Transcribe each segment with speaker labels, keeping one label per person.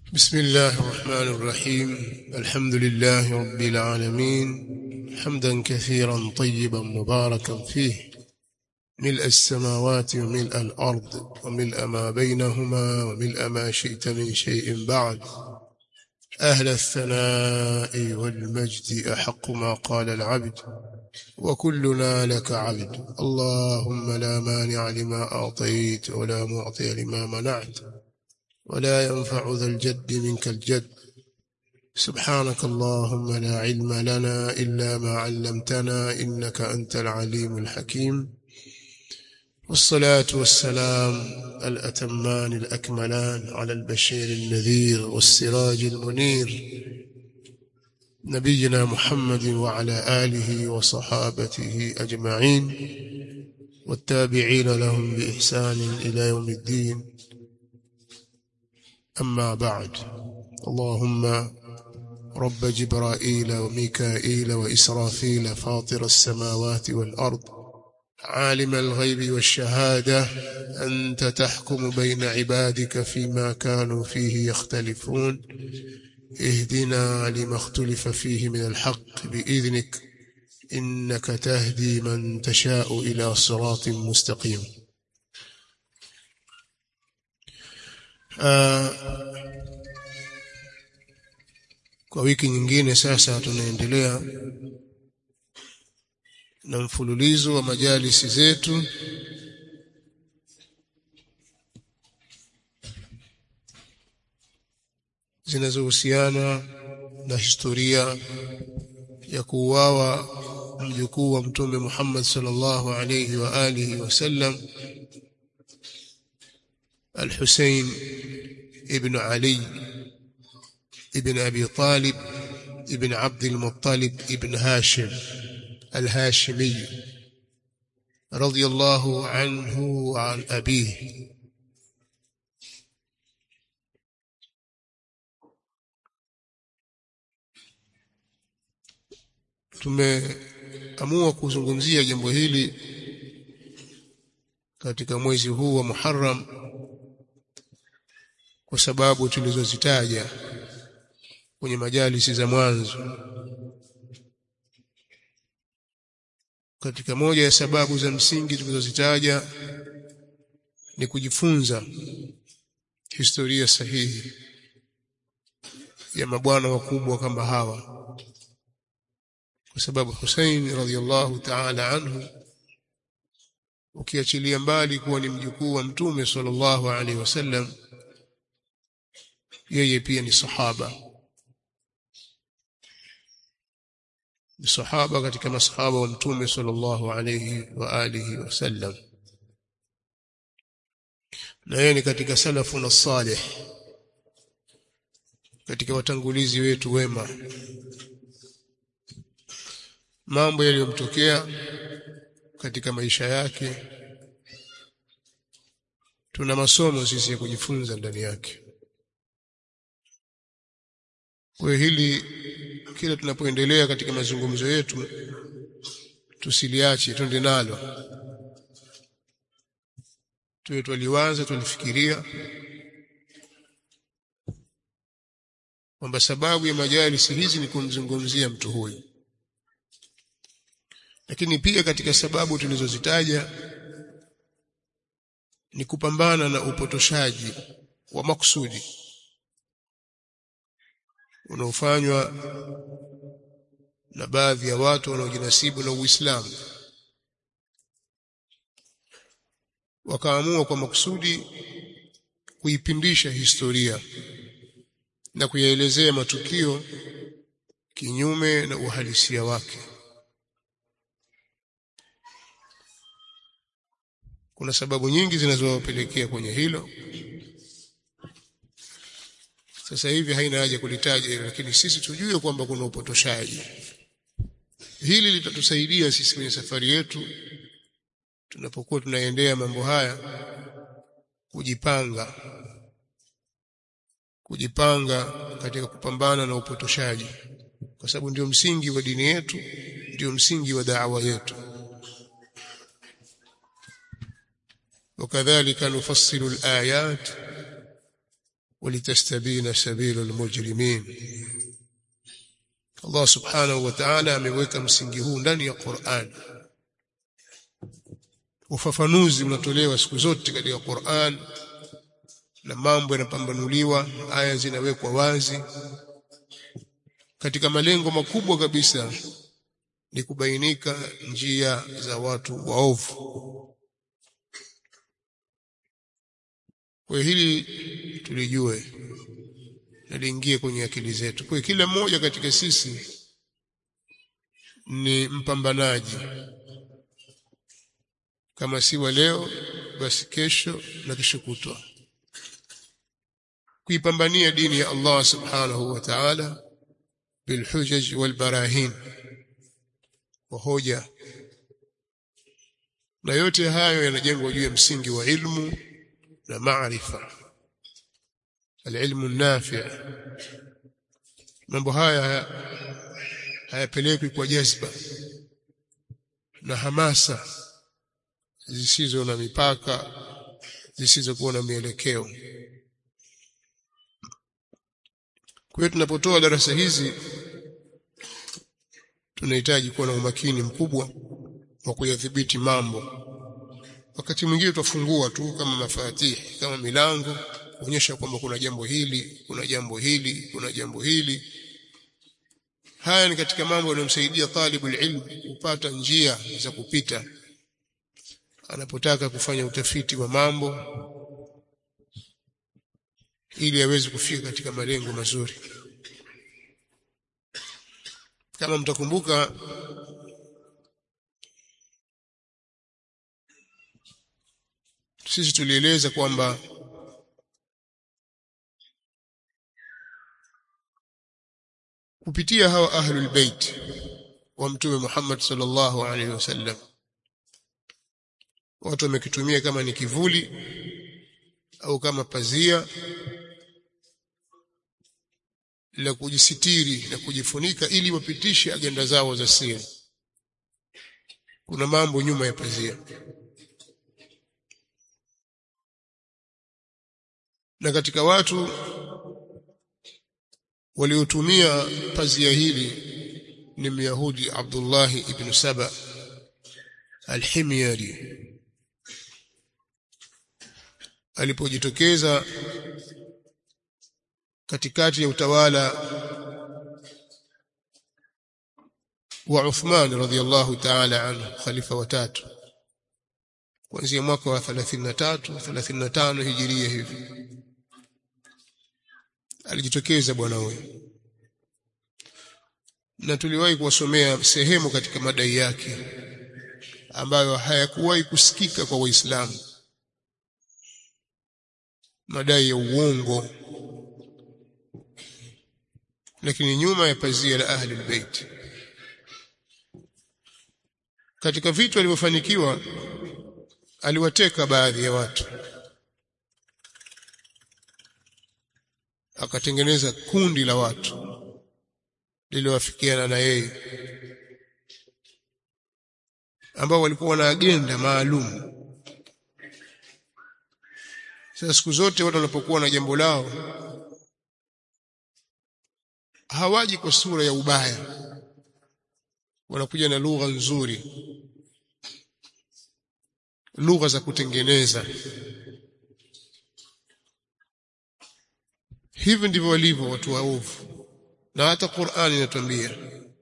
Speaker 1: بسم الله الرحمن الرحيم. الحمد لله رب العالمين، حمدا كثيرا طيبا مباركا فيه، ملء السماوات وملء الأرض وملء ما بينهما وملء ما شئت من شيء بعد. أهل الثناء والمجد أحق ما قال العبد، وكلنا لك عبد. اللهم لا مانع لما أعطيت ولا معطي لما منعت ولا ينفع ذا الجد منك الجد. سبحانك اللهم لا علم لنا إلا ما علمتنا إنك أنت العليم الحكيم. والصلاة والسلام الأتمان الأكملان على البشير النذير والسراج المنير، نبينا محمد وعلى آله وصحابته أجمعين والتابعين لهم بإحسان إلى يوم الدين. أما بعد. اللهم رب جبرائيل وميكائيل وإسرافيل فاطر السماوات والأرض، عالم الغيب والشهادة، أنت تحكم بين عبادك فيما كانوا فيه يختلفون، اهدنا لما اختلف فيه من الحق بإذنك، إنك تهدي من تشاء إلى صراط مستقيم. Kwa wiki nyingine sasa tunaendelea na mfululizo wa majalisi zetu zinazohusiana na historia ya kuuawa mjukuu wa Mtume Muhammad sallallahu alayhi wa alihi wasallam, Al-Husayn ibn Ali ibn Abi Talib ibn Abd al-Muttalib ibn Hashim al-Hashimi radiyallahu anhu wa an abihi. Tumeamua kuzungumzia jambo hili katika mwezi huu wa Muharram kwa sababu tulizozitaja kwenye majalisi za mwanzo. Katika moja ya sababu za msingi tulizozitaja ni kujifunza historia sahihi ya mabwana wakubwa kama hawa, kwa sababu Hussein radhiyallahu ta'ala anhu, ukiachilia mbali kuwa ni mjukuu wa Mtume sallallahu alaihi wasallam, yeye pia ni sahaba. Ni sahaba katika masahaba wa Mtume sallallahu alayhi wa alihi wasallam, na yeye ni katika salafu na salih, katika watangulizi wetu wema. Mambo yaliyomtokea katika maisha yake tuna masomo sisi ya kujifunza ndani yake. Kwa hili kila tunapoendelea katika mazungumzo yetu tusiliache, twende nalo. Tulianza tulifikiria kwamba sababu ya majalisi hizi ni kumzungumzia mtu huyu, lakini pia katika sababu tulizozitaja ni kupambana na upotoshaji wa makusudi unaofanywa na baadhi ya watu wanaojinasibu na Uislamu, wakaamua kwa makusudi kuipindisha historia na kuyaelezea matukio kinyume na uhalisia wake. Kuna sababu nyingi zinazowapelekea kwenye hilo. Sasa hivi haina haja kulitaja, lakini sisi tujue kwamba kuna upotoshaji. Hili litatusaidia sisi kwenye safari yetu tunapokuwa tunaendea mambo haya, kujipanga katika kupambana na upotoshaji, kwa sababu ndio msingi wa dini yetu, ndio msingi wa da'wa yetu. Wakadhalika nufassilu al-ayat walitastabina sabilul mujrimin. Allah subhanahu wa ta'ala ameweka msingi huu ndani ya Qur'an. Ufafanuzi unatolewa siku zote katika Qur'an na mambo yanapambanuliwa, aya zinawekwa wazi katika malengo makubwa kabisa ni kubainika njia za watu waovu. Kwa hili tulijue na liingie kwenye akili zetu. Kwa kila mmoja katika sisi ni mpambanaji, kama si wa leo basi kesho na kesho kutwa, kuipambania dini ya Allah subhanahu wa ta'ala bilhujaj walbarahin, wa hoja. Na yote hayo yanajengwa juu ya msingi wa ilmu na maarifa, alilmu nafi'. Mambo haya hayapelekwi kwa jazba na hamasa zisizo na mipaka, zisizokuwa na mielekeo. Kwa hiyo tunapotoa darasa hizi tunahitaji kuwa na umakini mkubwa wa kuyadhibiti mambo. Wakati mwingine tutafungua tu kama mafatihi, kama milango, kuonyesha kwamba kuna jambo hili, kuna jambo hili, kuna jambo hili. Haya ni katika mambo yanayomsaidia talibul ilm kupata njia za kupita anapotaka kufanya utafiti wa mambo, ili aweze kufika katika malengo mazuri. Kama mtakumbuka, sisi tulieleza kwamba kupitia hawa ahlul bait wa Mtume Muhammad sallallahu alaihi wasallam, watu wamekitumia kama ni kivuli au kama pazia la kujisitiri na kujifunika ili wapitishe agenda zao za siri. Kuna mambo nyuma ya pazia, na katika watu waliotumia pazia hili ni Myahudi Abdullah ibn Saba al-Himyari. Alipojitokeza katikati ya utawala wa Uthman radhiyallahu ta'ala anhu, khalifa wa tatu, kuanzia mwaka wa 33 35 hijiria hivi, alijitokeza bwana huyo, na tuliwahi kuwasomea sehemu katika madai yake ambayo hayakuwahi kusikika kwa Waislamu, madai ya uongo, lakini nyuma ya pazia la ahli albayt. Katika vitu alivyofanikiwa, aliwateka baadhi ya watu, akatengeneza kundi la watu lililowafikiana na yeye, ambao walikuwa na agenda maalum. Sasa siku zote watu wanapokuwa na jambo lao hawaji kwa sura ya ubaya, wanakuja na lugha nzuri, lugha za kutengeneza. Hivi ndivyo walivyo watu waovu, na hata Qur'ani inatuambia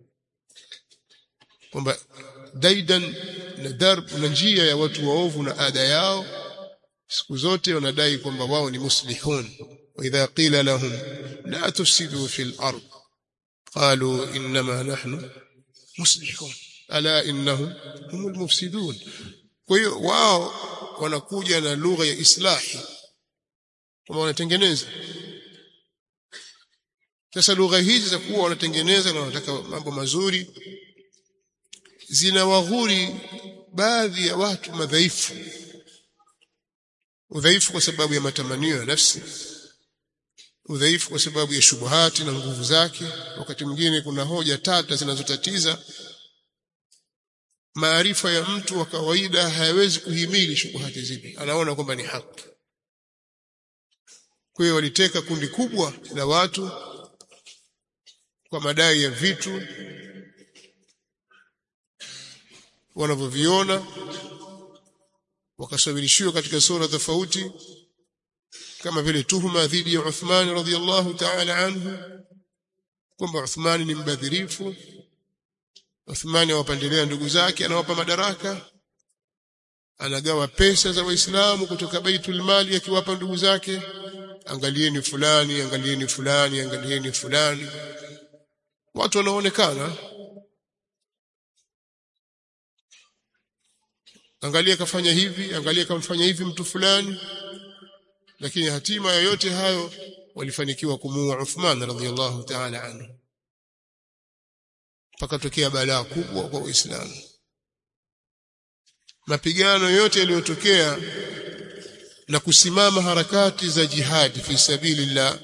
Speaker 1: kwamba daidan na darb na njia ya watu waovu na ada yao, siku zote wanadai kwamba wao ni muslihun. Wa idha qila lahum la tufsidu fil ard qalu inma nahnu muslihun ala innahum humul mufsidun. Kwa hiyo wao wanakuja na lugha ya islahi, kama wanatengeneza. Sasa lugha hizi za kuwa wanatengeneza na wanataka mambo mazuri zinawaghuri baadhi ya watu madhaifu. Udhaifu kwa sababu ya matamanio ya nafsi, udhaifu kwa sababu ya shubuhati na nguvu zake. Wakati mwingine kuna hoja tata zinazotatiza maarifa ya mtu wa kawaida, hayawezi kuhimili shubuhati zile, anaona kwamba ni haki. Kwa hiyo waliteka kundi kubwa la watu kwa madai ya vitu wanavyoviona, wakasawirishiwa katika sura tofauti, kama vile tuhuma dhidi ya Uthman radhiyallahu ta'ala anhu kwamba Uthman ni mbadhirifu, Uthman awapendelea ndugu zake, anawapa madaraka, anagawa pesa za Waislamu kutoka Baitul Mali akiwapa ndugu zake, angalieni fulani, angalieni fulani, angalieni fulani. Watu wanaonekana, angalia kafanya hivi, angalia kamfanya hivi mtu fulani, lakini hatima ya yote hayo walifanikiwa kumuua Uthman radhiyallahu ta'ala anhu. Pakatokea balaa kubwa kwa Uislamu. Mapigano yote yaliyotokea na kusimama harakati za jihad fi sabilillah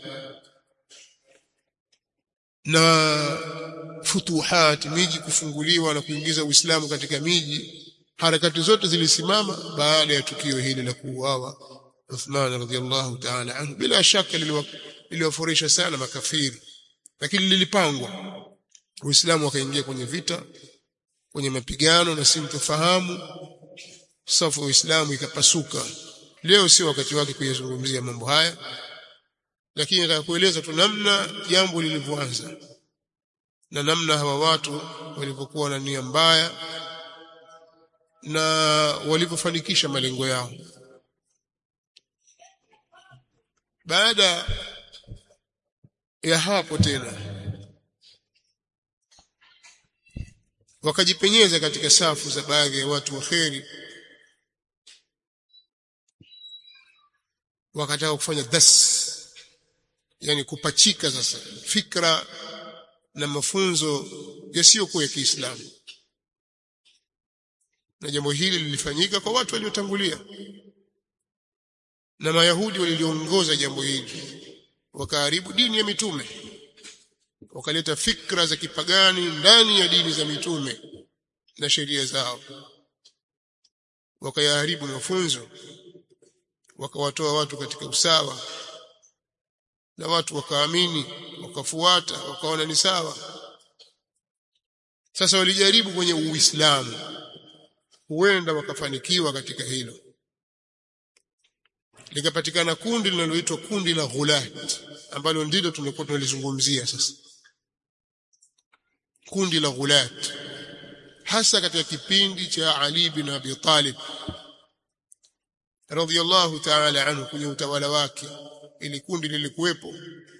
Speaker 1: na futuhat, miji kufunguliwa na kuingiza Uislamu katika miji, harakati zote zilisimama baada ya tukio hili la kuuawa Uthman radhiyallahu ta'ala anhu. Bila shaka liliwafurisha sana makafiri, lakini lilipangwa. Uislamu wakaingia kwenye vita, kwenye mapigano na sintofahamu, safu ya Uislamu ikapasuka. Leo sio wakati wake kuyazungumzia mambo haya, lakini nataka kueleza tu namna jambo lilivyoanza na namna hawa watu walivyokuwa na nia mbaya na walivyofanikisha malengo yao. Baada ya hapo tena wakajipenyeza katika safu za baadhi ya watu waheri, wakataka kufanya yani kupachika sasa fikra na mafunzo yasiyokuwa ya Kiislamu. Na jambo hili lilifanyika kwa watu waliotangulia, na Mayahudi waliongoza jambo hili, wakaharibu dini ya mitume, wakaleta fikra za kipagani ndani ya dini za mitume na sheria zao, wakayaharibu mafunzo, wakawatoa watu katika usawa, na watu wakaamini, wakafuata, wakaona ni sawa. Sasa walijaribu kwenye Uislamu, huenda wakafanikiwa katika hilo. Likapatikana kundi linaloitwa kundi la Ghulat, ambalo ndilo tunakuwa tunalizungumzia sasa. Kundi la Ghulat hasa katika kipindi cha Ali bin Abi Talib radhiyallahu ta'ala anhu, kwenye utawala wake, ili kundi lilikuwepo,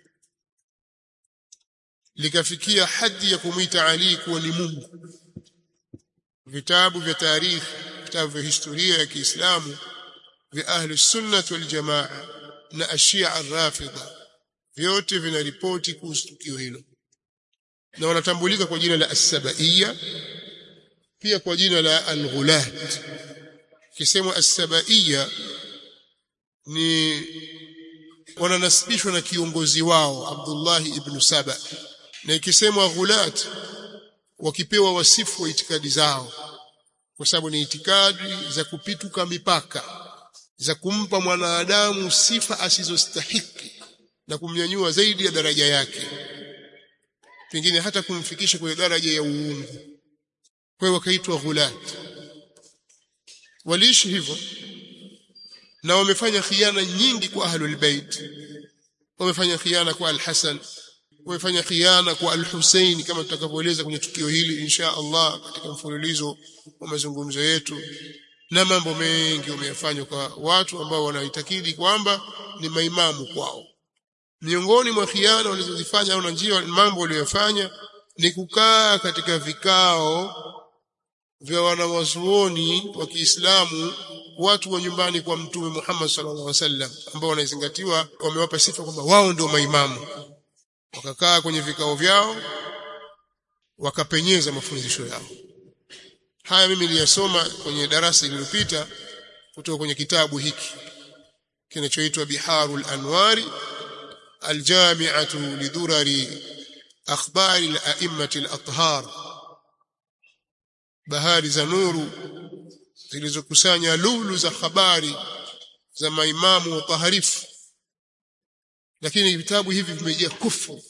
Speaker 1: likafikia hadi ya kumuita Ali kuwa ni Mungu. Vitabu vya tarikhi, vitabu vya historia ya Kiislamu vya ahli sunnah wal jamaa na ashia ar-rafidha vyote vinaripoti kuhusu tukio hilo, na wanatambulika kwa jina la as-Sabaiyya, pia kwa jina la al-Ghulat. Kisemwa as-Sabaiyya ni wananasibishwa na kiongozi wao Abdullah ibn Saba, na ikisemwa Ghulat wakipewa wasifu wa itikadi zao, kwa sababu ni itikadi za kupituka mipaka, za kumpa mwanadamu sifa asizostahiki na kumnyanyua zaidi ya daraja yake, pengine hata kumfikisha kwenye daraja ya uungu. Kwa hiyo wakaitwa Ghulat. Waliishi hivyo na wamefanya khiana nyingi kwa ahlul bait. Wamefanya khiana kwa al-Hasan, wamefanya khiana kwa al-Husayn, kama tutakavyoeleza kwenye tukio hili insha Allah katika mfululizo wa mazungumzo yetu. Na mambo mengi wameyafanya kwa watu ambao wanaitakidi kwamba ni maimamu kwao. Miongoni mwa khiana walizozifanya au na njia mambo waliyofanya ni kukaa katika vikao vya wanawazuoni wa Kiislamu, watu wa nyumbani kwa Mtume Muhammad sallallahu alaihi wasallam, ambao wanazingatiwa, wamewapa sifa kwamba wao ndio maimamu. Wakakaa kwenye vikao vyao, wakapenyeza mafundisho yao. Haya mimi niliyasoma kwenye darasa lililopita kutoka kwenye kitabu hiki kinachoitwa Biharul Anwari Aljami'atu lidurari akhbari al-a'immati al-athhar, bahari za nuru zilizokusanya lulu za habari za maimamu wataharifu lakini vitabu hivi vimejaa kufuru.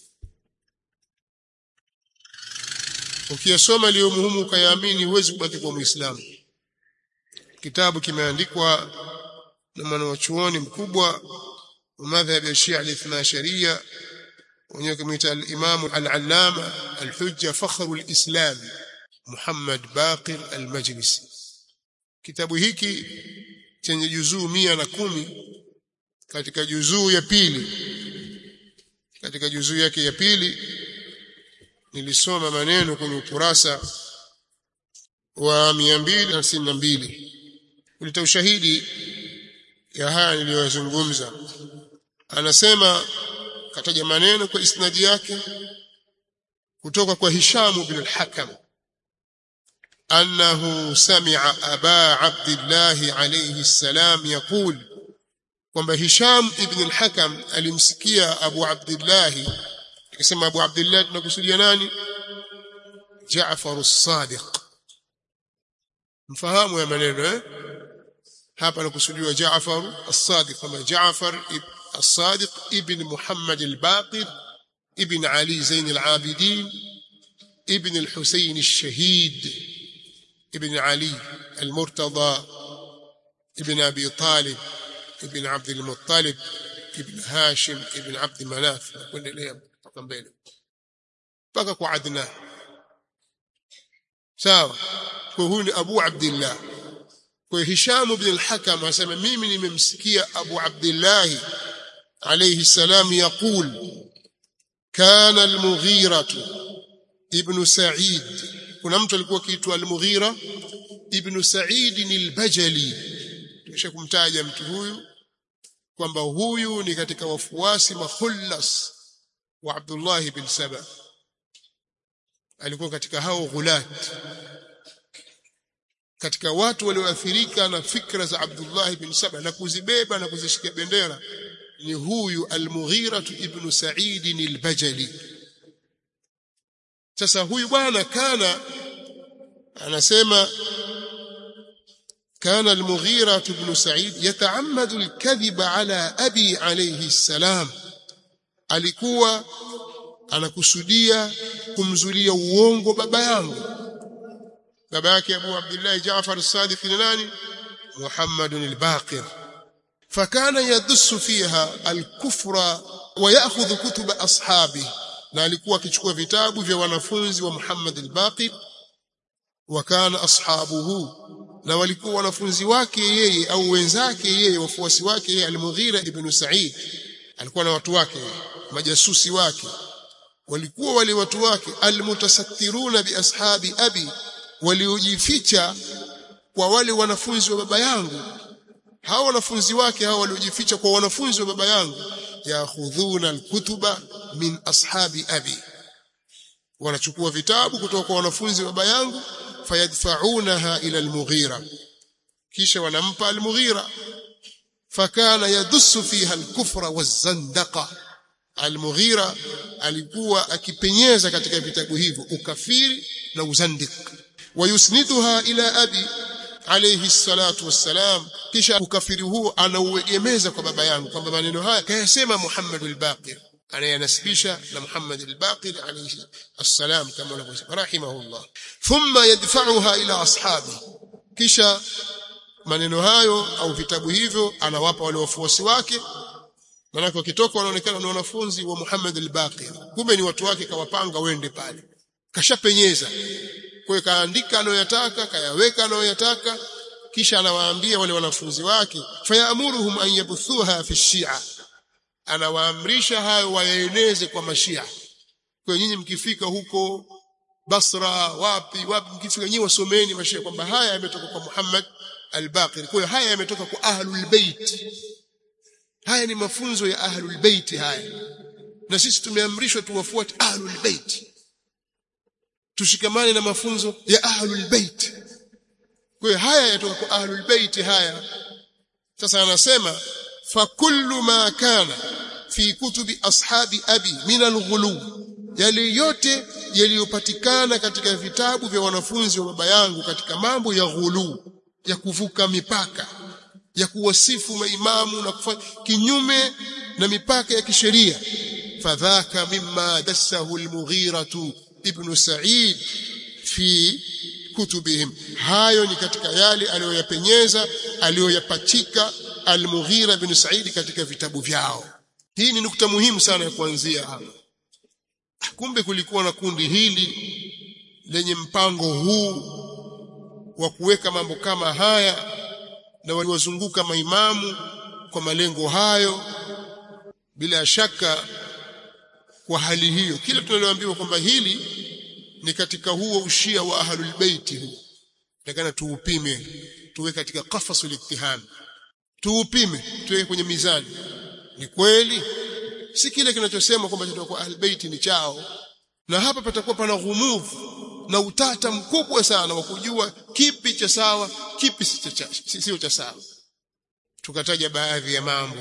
Speaker 1: Ukiyasoma leo muhimu ukayaamini, huwezi kubaki kwa Muislamu. Kitabu kimeandikwa na mwanachuoni mkubwa wa madhhabi ya Shia al-Ithna Sharia, wenyewe kumuita al-Imam al-Allama al-Hujja Fakhrul Islam Muhammad Baqir al-Majlisi. Kitabu hiki chenye juzuu 110, katika juzuu ya pili, katika juzuu yake ya pili nilisoma maneno kwenye ukurasa wa 252 ulita ushahidi ya haya niliyozungumza. Anasema, kataja maneno kwa isnadi yake kutoka kwa Hisham ibn al-Hakam annahu sami'a Aba Abdullah alayhi salam yaqul, kwamba Hisham ibn al-Hakam alimsikia Abu Abdullah. Akisema Abu Abdullah tunakusudia nani? Jaafar as-Sadiq. Mfahamu ya maneno hapa nakusudiwa Jaafar as-Sadiq, kama Jaafar as-Sadiq ibn Muhammad al-Baqir ibn Ali Zain al-Abidin ibn al-Husayn al-Shahid ibn Ali al-Murtada ibn Abi Talib ibn Abd al-Muttalib ibn Hashim ibn Abd Manaf, kuendelea mpaka mbele mpaka kwa Adnan. Sawa, kwa huyu ni Abu Abdullah. Kwa Hisham ibn al-Hakam asema mimi nimemsikia Abu Abdullah alayhi salam yaqul kana al-Mughira ibn Sa'id. Kuna mtu alikuwa kiitwa al-Mughira ibn Sa'id al-Bajali. Kisha kumtaja mtu huyu kwamba huyu ni katika wafuasi mahullas wa Abdullah ibn Saba, alikuwa katika hao ghulat, katika watu walioathirika na fikra za Abdullah ibn Saba na kuzibeba na kuzishikia bendera. Ni huyu al-Mughira ibn Sa'id al-Bajali. Sasa huyu bwana kana anasema كان المغيرة بن سعيد يتعمد الكذب على أبي عليه السلام. alikuwa anakusudia kumzulia uongo baba yangu. Baba yake Abu Abdullah Jaafar as-Sadiq ni nani? Muhammad al-Baqir. فكان يدس فيها الكفر ويأخذ كتب أصحابه. na alikuwa akichukua vitabu vya wanafunzi wa Muhammad al-Baqir. وكان أصحابه, na walikuwa wanafunzi wake yeye au wenzake yeye, wafuasi wake yeye al-Mughira ibn Sa'id. Alikuwa na watu wake, majasusi wake, walikuwa wale watu wake al-mutasattiruna bi ashabi abi, waliojificha kwa wale wanafunzi wa baba yangu. Hao wanafunzi wake hao waliojificha kwa wanafunzi wa baba yangu, yaakhudhuna al-kutuba min ashabi abi, wanachukua vitabu kutoka kwa wanafunzi wa baba yangu, fayadfa'unaha ila al-Mughira, kisha wanampa al-Mughira. fakana yadussu fiha al-kufra waz-zandaqa. al-Mughira alikuwa akipenyeza katika vitabu hivyo ukafiri na uzandik. wayusniduha ila abi alayhi salatu wassalam, kisha ukafiri huo anauegemeza kwa baba yangu, kwamba maneno haya kayasema Muhammad al-Baqir, anayanasibisha na Muhammad al-Baqir alayhi assalam kama anavyosema rahimahullah. thumma yadfa'uha ila ashabi, kisha maneno hayo au vitabu hivyo anawapa wale wafuasi wake. Maana wakitoka wanaonekana ni wanafunzi wa Muhammad al-Baqir, kumbe ni watu wake, kawapanga wende pale, kashapenyeza. Kwa hiyo kaandika anayotaka, kayaweka anayotaka, kisha anawaambia wale wanafunzi wake, fayamuruhum an yabuthuha fi shia, anawaamrisha hayo wayaeneze kwa mashia. Kwa nyinyi mkifika huko Basra, wapi mkifika nyinyi wasomeni mashia kwamba haya yametoka kwa Muhammad al-Baqir. Kwa hiyo haya yametoka kwa ahlul bait, haya ni mafunzo ya ahlul bait haya, na sisi tumeamrishwa tuwafuate ahlul bait, tushikamane na mafunzo ya ahlul bait. Kwa hiyo haya yatoka kwa ahlul bait haya. Sasa anasema fa kullu ma kana fi kutubi ashabi abi min al-ghulu, yale yote yaliyopatikana katika vitabu vya wanafunzi wa baba yangu katika mambo ya ghulu, ya kuvuka mipaka, ya kuwasifu maimamu na kufanya kinyume na mipaka ya kisheria. Fadhaka mimma dassahu al-Mughira ibn Sa'id fi kutubihim, hayo ni katika yale aliyoyapenyeza aliyoyapachika al-Mughira ibn Sa'id katika vitabu vyao. Hii ni nukta muhimu sana ya kuanzia hapa. Kumbe kulikuwa na kundi hili lenye mpango huu wa kuweka mambo kama haya, na waliwazunguka maimamu kwa malengo hayo. Bila shaka kwa hali hiyo, kila tunaloambiwa kwamba hili ni katika huo ushia wa ahlul bait huu, takana tuupime, tuwe katika qafasul ittiham, tuupime, tuwe kwenye mizani. Ni kweli si kile kinachosema kwamba tutakuwa ahlul bait ni chao, na hapa patakuwa pana ghumuvu na utata mkubwa sana wa kujua kipi cha sawa, kipi sio cha sawa. Tukataja baadhi ya mambo,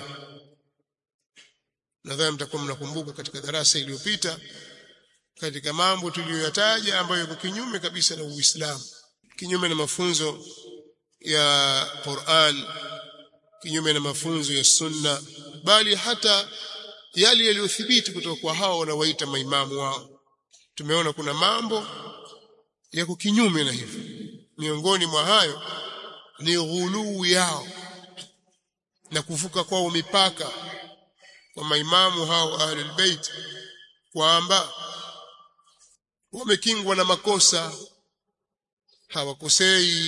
Speaker 1: nadhani mtakuwa mnakumbuka katika darasa iliyopita, katika mambo tuliyoyataja ambayo yako kinyume kabisa na Uislamu, kinyume na mafunzo ya Qur'an, kinyume na mafunzo ya Sunna, bali hata yale yaliyothibiti kutoka kwa hao wanaoita maimamu wao. Tumeona kuna mambo yako kinyume na hivyo. Miongoni mwa hayo ni ghuluu yao na kuvuka kwao mipaka kwa maimamu hao ahlul bait, kwamba wamekingwa na makosa, hawakosei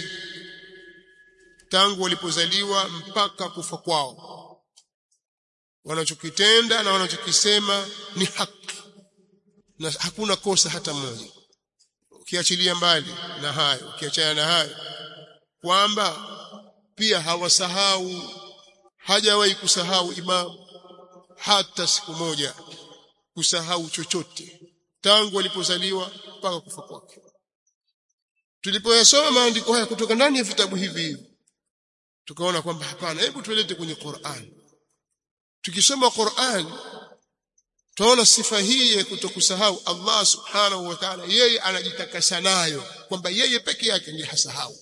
Speaker 1: tangu walipozaliwa mpaka kufa kwao. Wanachokitenda na wanachokisema ni haki na hakuna kosa hata moja. Ukiachilia mbali na hayo, ukiachana na hayo, kwamba pia hawasahau, hajawahi kusahau imamu hata siku moja, kusahau chochote tangu walipozaliwa mpaka kufa kwake. Tulipoyasoma maandiko haya kutoka ndani ya vitabu hivi, tukaona kwamba hapana, hebu tuelete kwenye Qur'an. Tukisoma Qur'an tunaona sifa hii ya kutokusahau Allah subhanahu wa ta'ala, yeye anajitakasa nayo, kwamba yeye peke yake ndiye hasahau.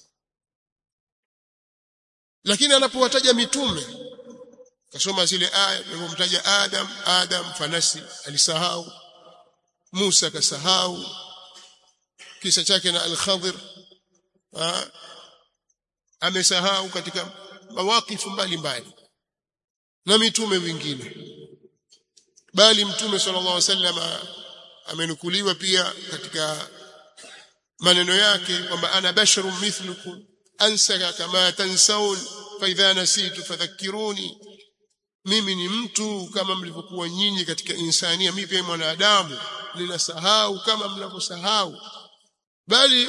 Speaker 1: Lakini anapowataja mitume, kasoma zile aya alipomtaja Adam fanasi, alisahau. Musa kasahau kisa chake na Al-Khadir, amesahau katika mawakifu mbalimbali, na mitume wengine. Bali mtume sallallahu alaihi wasallam amenukuliwa pia katika maneno yake kwamba ana basharun mithlukum ansa kama tansaun fa idha nasitu fadhakkiruni, mimi ni mtu kama mlivyokuwa nyinyi katika insania, mimi pia mwanadamu ninasahau kama mnavyosahau. Bali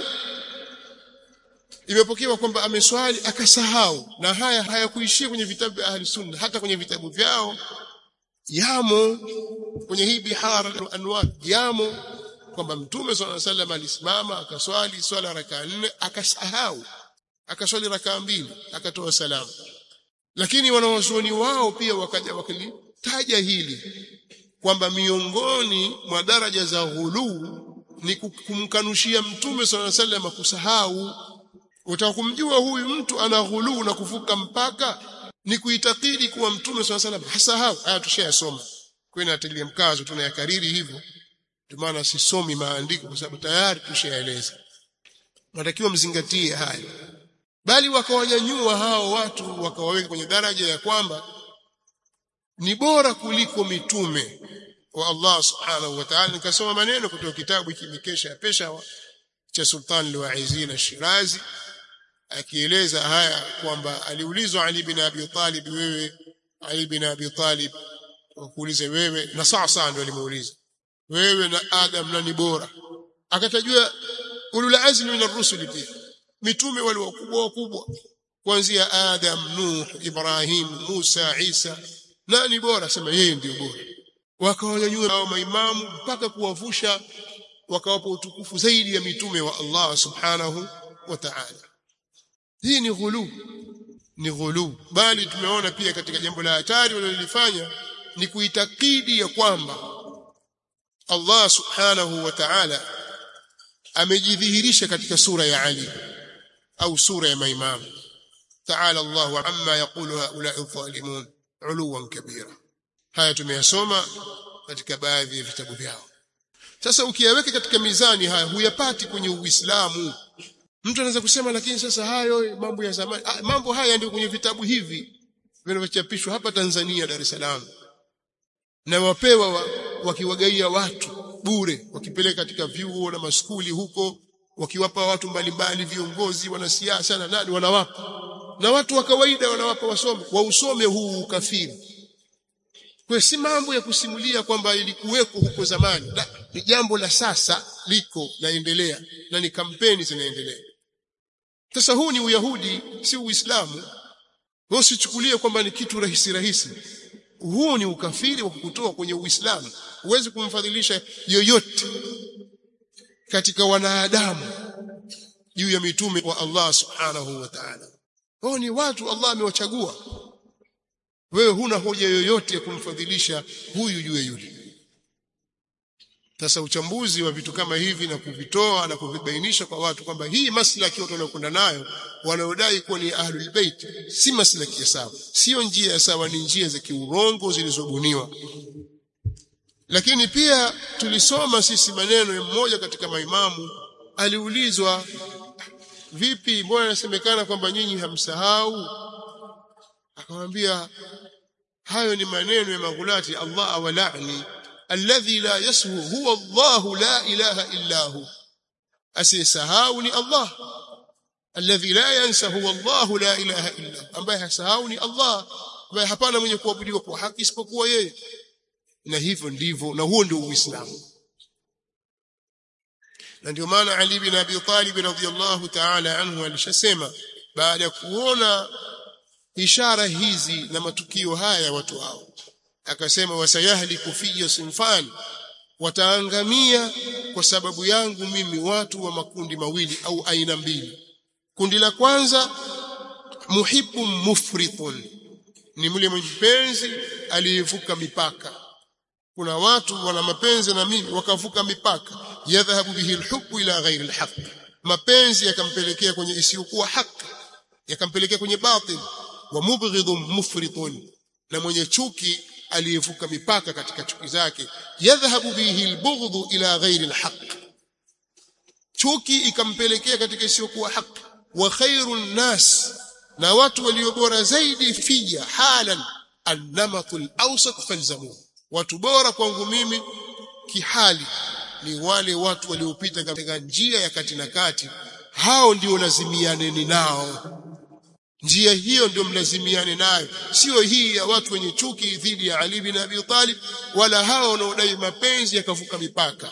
Speaker 1: imepokewa kwamba ameswali akasahau, na haya hayakuishia kwenye vitabu vya ahli sunna, hata kwenye vitabu vyao yamo, kwenye hii Bihar al-Anwar yamo kwamba mtume sallallahu alaihi wasallam alisimama akaswali swala rakaa 4 akasahau, akaswali rakaa 2 akatoa salamu. Lakini wanawazuoni wao pia wakaja wakalitaja hili kwamba miongoni mwa daraja za ghuluu ni kumkanushia mtume sallallahu alaihi wasallam kusahau. Utakumjua huyu mtu ana ghuluu na kuvuka mpaka ni kuitakidi kuwa mtume sallallahu alaihi wasallam hasahau. Haya tushayasoma, kwa natilia mkazo tunayakariri hivyo, ndio maana sisomi maandiko kwa sababu tayari tushayaeleza. Natakiwa mzingatie haya. Bali wakawanyanyua hao watu wakawaweka kwenye daraja ya kwamba ni bora kuliko mitume wa Allah subhanahu wa ta'ala. Nikasoma maneno kutoka kitabu hiki Mikesha ya Peshawar cha Sultan al-Waizin al-Shirazi, akieleza haya kwamba aliulizwa Ali bin Abi Talib, wewe Ali bin Abi Talib, wakuulize wewe na sasa ndio alimuuliza wewe na Adam nani bora, akatajua ulul azmi min ar-rusul, pia mitume wale wakubwa kuanzia Adam, Nuh, Ibrahim, Musa, Isa, nani bora? Sema yeye ndiyo bora. Wakawanyanyua hao maimamu mpaka kuwavusha, wakawapa utukufu zaidi ya mitume wa Allah subhanahu wa ta'ala. Hii ni ghulu. Bali tumeona pia katika jambo la hatari walilofanya ni kuitakidi ya kwamba Allah subhanahu wa ta'ala amejidhihirisha katika sura ya Ali au sura ya maimamu. Ta'ala Allahu amma yaqulu haula'i dhalimun 'uluwan kabira. haya tumeyasoma katika baadhi ya vitabu vyao. Sasa ukiyaweka katika mizani haya huyapati kwenye Uislamu. Mtu anaweza kusema lakini sasa hayo mambo ya zamani, mambo haya ndio kwenye vitabu hivi vinavyochapishwa hapa Tanzania, Dar es Salaam, na wapewa wakiwagaia watu bure, wakipeleka katika vyuo na maskuli huko, wakiwapa watu mbalimbali, viongozi, wanasiasa na nani, wanawapa, na watu wa kawaida wanawapa wasome, wausome huu ukafiri. Kwa si mambo ya kusimulia kwamba ilikuweko huko zamani, ni jambo la sasa liko laendelea, na ni kampeni zinaendelea. Sasa huu ni Uyahudi, si Uislamu. Wewe usichukulie kwamba ni kitu rahisi. Huu ni ukafiri wa kukutoa kwenye Uislamu. Huwezi kumfadhilisha yoyote katika wanadamu juu ya mitume wa Allah subhanahu wa ta'ala. Wao ni watu Allah amewachagua. Wewe huna hoja yoyote ya kumfadhilisha huyu juu ya yule. Sasa uchambuzi wa vitu kama hivi na kuvitoa na kuvibainisha kwa watu kwamba hii maslaki watu wanaokwenda nayo wanaodai kuwa ni ahlul bait si maslaki ya sawa, sio njia ya sawa, ni njia za kiurongo zilizobuniwa. Lakini pia tulisoma sisi maneno ya mmoja katika maimamu, aliulizwa, vipi mbona inasemekana kwamba nyinyi hamsahau? Akamwambia hayo ni maneno ya maghulati, Allah awalani, alladhi la yashu huwa Allah la ilaha illa hu, asisahau ni Allah. Alladhi la yansa huwa Allah la ilaha illa hu, ambaye hasahau ni Allah, ambaye hapana mwenye kuabudiwa kwa haki isipokuwa yeye. Na hivyo ndivyo, na huo ndio Uislamu. Na ndio maana Ali bin Abi Talib radhiyallahu ta'ala anhu alishasema baada ya kuona ishara hizi na matukio haya watu hao, akasema wasayahliku fiyya sinfan, wataangamia kwa sababu yangu mimi watu wa makundi mawili au aina mbili. Kundi la kwanza, muhibbun mufritun, ni mwenye mapenzi aliyevuka mipaka. Kuna watu wana mapenzi na mimi wakavuka mipaka, yadhhabu bihi alhubbu ila ghairi alhaq, mapenzi yakampelekea kwenye isiyokuwa haki, yakampelekea kwenye batil. Wa mubghidun mufritun, na mwenye chuki aliyevuka mipaka katika chuki zake, yadhhabu bihi albughdhu ila ghairi alhaq, chuki ikampelekea katika isiyokuwa haki. Wa khairun nas, na watu walio bora zaidi fiya halan an-namatul awsat falzamu, watu bora kwangu mimi kihali ni wale watu waliopita katika njia ya kati na kati. Hao ndio lazimianeni nao, njia hiyo ndio mlazimiane nayo, sio hii ya watu wenye chuki dhidi ya Ali bin Abi Talib, wala hao wanaodai mapenzi yakavuka mipaka.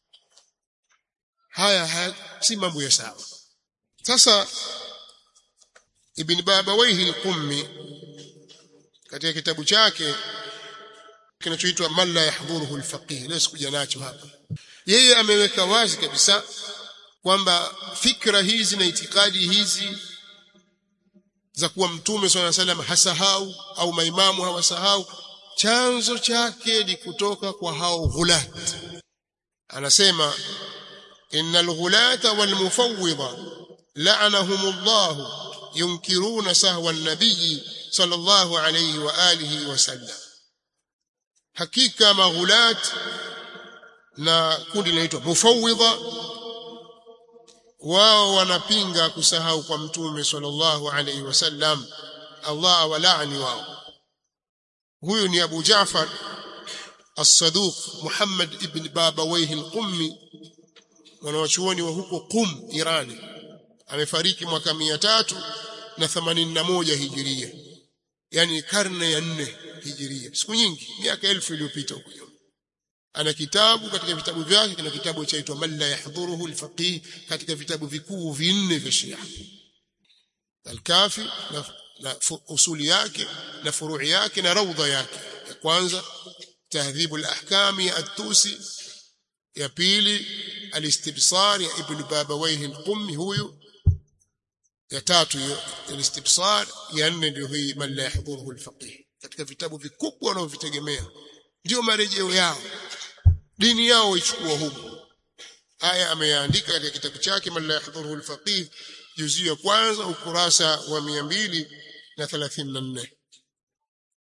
Speaker 1: Haya si mambo ya sawa. Sasa Ibn Babawayhi al-Qummi katika kitabu chake kinachoitwa Man la yahdhuruhu al-faqih, leo sikuja nacho hapa, yeye ameweka wazi kabisa kwamba fikra hizi na itikadi hizi za kuwa Mtume swalla salam hasahau au maimamu hawasahau, chanzo chake ni kutoka kwa hao ghulat. Anasema innal ghulata wal mufawwidha la'anahumullah yunkiruna sahwa an-nabiy sallallahu alayhi wa alihi wa sallam, hakika maghulat na kundi linaloitwa mufawwidha wao wanapinga kusahau kwa Mtume sallallahu alayhi wasallam, Allah awalaani wao. Huyu ni Abu Jaafar as-Saduq Muhammad ibn Babawayhi al-Qummi, mwanachuoni wa huko Qum, Irani. Amefariki mwaka 381 Hijiria, yani karne ya 4 Hijiria, siku nyingi, miaka 1000 iliyopita huko. Ana kitabu, katika vitabu vyake kuna kitabu chaitwa Man la yahdhuruhu al-faqih, katika vitabu vikuu vinne vya Shia: Al-Kafi na usuli yake na furui yake na rawdha yake. Ya kwanza Tahdhib al-Ahkam ya At-Tusi, ya pili Al-Istibsar ya Ibn Babawayhi al-Qummi huyu, ya tatu Al-Istibsar, ya nne ndio hii Man la yahdhuruhu al-faqih. Katika vitabu vikubwa wanaovitegemea, ndio marejeo yao, dini yao ichukua huko. Haya ameandika katika kitabu chake Man la yahdhuruhu al-faqih, juzu ya kwanza ukurasa wa 234.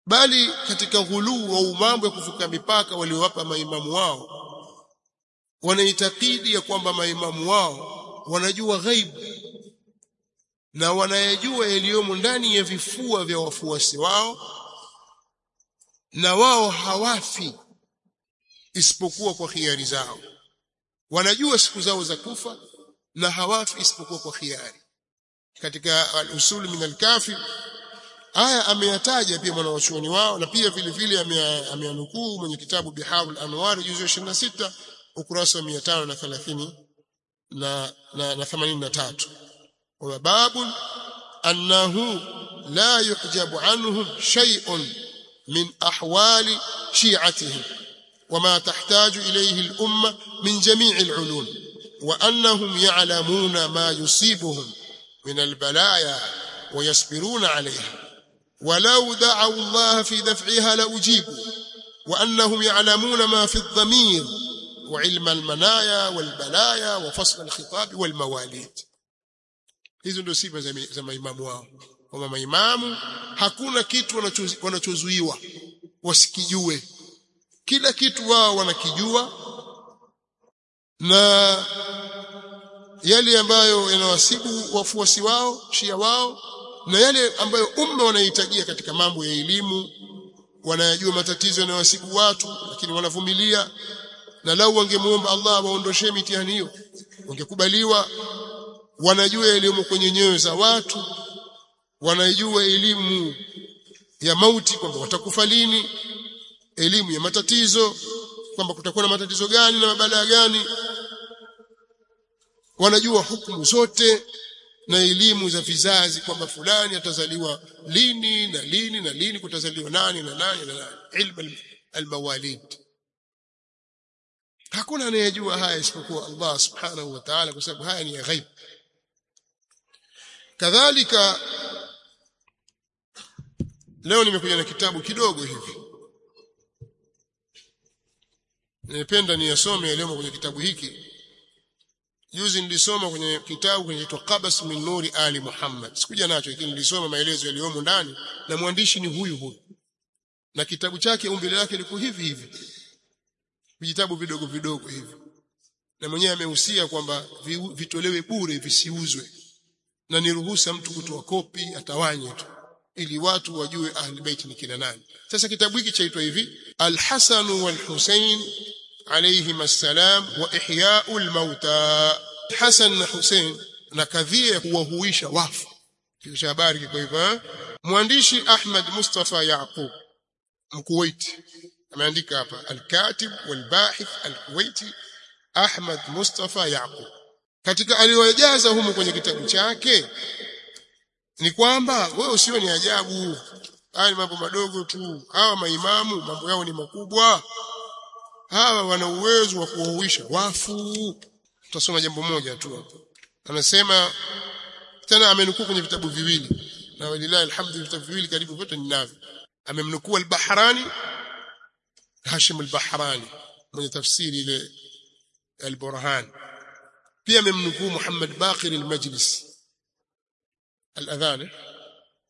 Speaker 1: bali katika ghuluu au mambo ya kuvuka mipaka waliowapa maimamu wao, wanaitakidi ya kwamba maimamu wao wanajua ghaibu na wanayajua yaliyomo ndani ya vifua vya wafuasi wao, na wao hawafi isipokuwa kwa khiari zao. Wanajua siku zao za kufa na hawafi isipokuwa kwa khiari. Katika al-usul min al-kafi aya ameyataja pia mwanachuoni wao, na pia vile vile ameanukuu mwenye kitabu Biharul Anwar juzu 26 ukurasa wa 530 na 83, wa babun annahu la yuhjabu anhum shay'un min ahwali shi'atihim وما تحتاج إليه الأمة من جميع العلوم، وأنهم يعلمون ما يصيبهم من البلايا ويصبرون عليها، ولو دعوا الله في دفعها لأجيبوا، وأنهم يعلمون ما في الضمير وعلم المنايا والبلايا وفصل الخطاب والمواليد. hizo ndio sifa za maimamu wao. Kama maimamu hakuna kitu wanachozuiwa wasikijue, kila kitu wao wanakijua, na yale ambayo yanawasibu wafuasi wao, shia wao, na yale ambayo umma wanahitajia katika mambo ya elimu, wanayajua matatizo yanayowasibu watu, lakini wanavumilia. Na lau wangemuomba Allah waondoshe mitihani hiyo, wangekubaliwa. Wanajua elimu kwenye nyoyo za watu, wanajua elimu ya mauti, kwamba watakufa lini, elimu ya matatizo, kwamba kutakuwa na matatizo gani na mabalaa gani, wanajua hukumu zote na elimu za vizazi, kwamba fulani atazaliwa lini na lini na lini, kutazaliwa nani na nani na nani, ilmu al-mawalid. Hakuna anayejua haya isipokuwa Allah subhanahu wa ta'ala, kwa sababu haya ni ya ghaib. Kadhalika leo nimekuja na kitabu kidogo hivi, nipenda niyasome leo kwenye kitabu hiki. Juzi nilisoma kwenye kitabu kinaitwa Qabas min Nuri Ali Muhammad, sikuja nacho, lakini nilisoma maelezo yaliyomo ndani, na mwandishi ni huyu, na kitabu chake umbile lake liko hivi hivi, vitabu vidogo vidogo hivi, na mwenyewe amehusia kwamba vitolewe bure, visiuzwe, na ni ruhusa mtu kutoa kopi atawanye tu, ili watu wajue ahli bait ni kina nani. Sasa kitabu hiki chaitwa hivi: Al-Hasan wal-Husayn alayhim assalam wa ihya'ul mauta. Hasan na Hussein na kadhia kuwahuisha wafu. Kisha habari kiko hivyo. Mwandishi Ahmad Mustafa Yaqub Mkuwaiti ameandika hapa, al-Katib wal-Bahith al-Kuwaiti Ahmad Mustafa Yaqub. Katika aliyojaza humu kwenye kitabu chake ni kwamba wewe usiwe ni ajabu, haya mambo madogo tu. Hawa maimamu mambo yao ni makubwa, hawa wana uwezo wa kuwahuisha wafu. Tutasoma jambo moja tu hapo. Anasema tena, amenukuu kwenye vitabu viwili, na walilahi alhamdulillah vitabu viwili karibu vyote ninavyo. Amemnukuu al-Bahrani, Hashim al-Bahrani mwenye tafsiri ile al-Burhan. Pia amemnukuu Muhammad Baqir al-Majlisi al-Adhan